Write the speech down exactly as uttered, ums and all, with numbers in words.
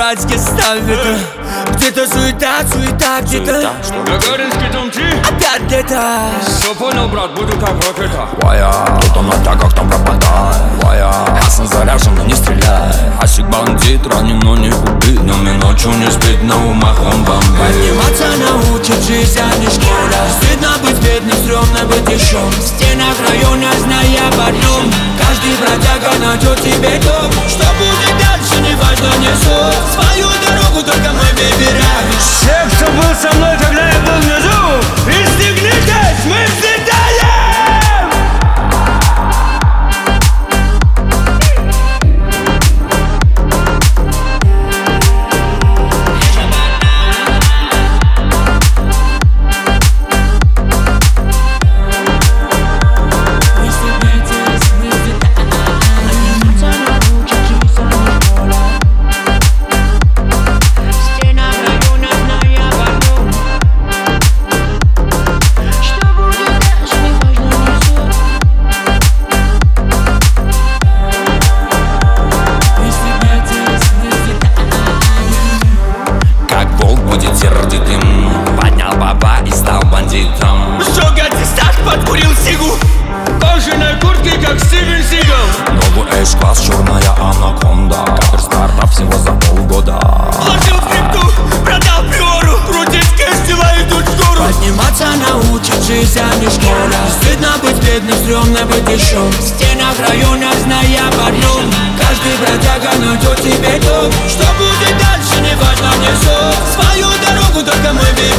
братья ставят. Где-то суета, суета, где-то Гагаринский дом три. опять где-то. Все понял, брат, буду как ракета. Вая, кто-то на тагах там пропадает. Вая, ясно заряжен, но не стреляй. Асик бандит, ранен, но не убит. Днем и ночью не спит, на умах он бомбит. Подниматься научит жизнь, а не школа. Стыдно быть бедным, стрёмно быть еще. В стенах района, зная об одном: каждый бродяга найдет себе дом. Что будет дальше, не важно, не суть. Свою дорогу только мы выбираем. Все, кто был со мной, когда я был внизу, пристегнитесь, мы взлетаем! Поднял баба и стал бандитом. Жога тестах, подкурил сигу. Кожаной куртки, как Стивен Сигал. Новый эш-класс, черная анаконда. Капер старта всего за полгода. Вложил в крипту, продал приору. Крутить кэш, дела идут в гору. Подниматься научит жизнь, а не школа. Стыдно быть бедным, стрёмно быть еще. В стенах района, зная об одном: каждый бродяга найдет себе дом. Что будет дальше, не важно, не суть. Свою дорогу только мы видим.